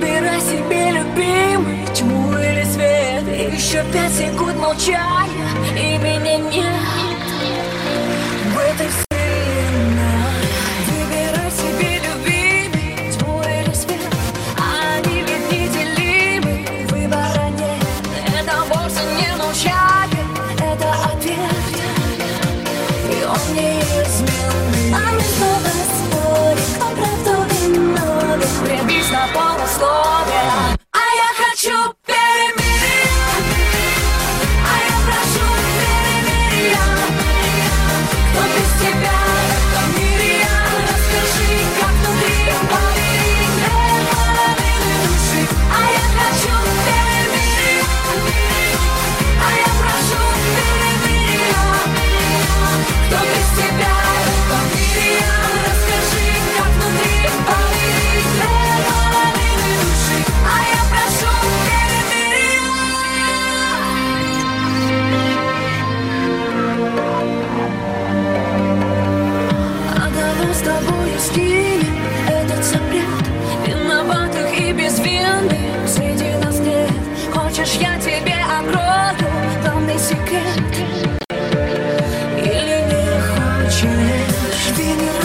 Выбирай себе, любимый, тьму или свет. Еще 5 секунд молчания, и меня нет в этой вселенной. Выбирай себе, любимый, тьму или свет. Они ведь неделимы, выбора нет. Это вовсе не молчание, это ответ, и он неизменный. А мы снова спорим, кто прав, кто виновен. Приблизно полусловия. А я хочу перемирия, а я прошу перемирия. Кто без тебя в этом мире я? Расскажи, как внутри поверить две половины души. А я хочу перемирия, а я прошу перемирия. Кто без тебя в этом мире я? Расскажи, как внутри поверить две половины души. А я прошу перемирия. А давай с тобой скинем этот запрет виноватых и безвинных среди нас нет. Хочешь, я тебе открою главный секрет? Или не хочешь? Ты не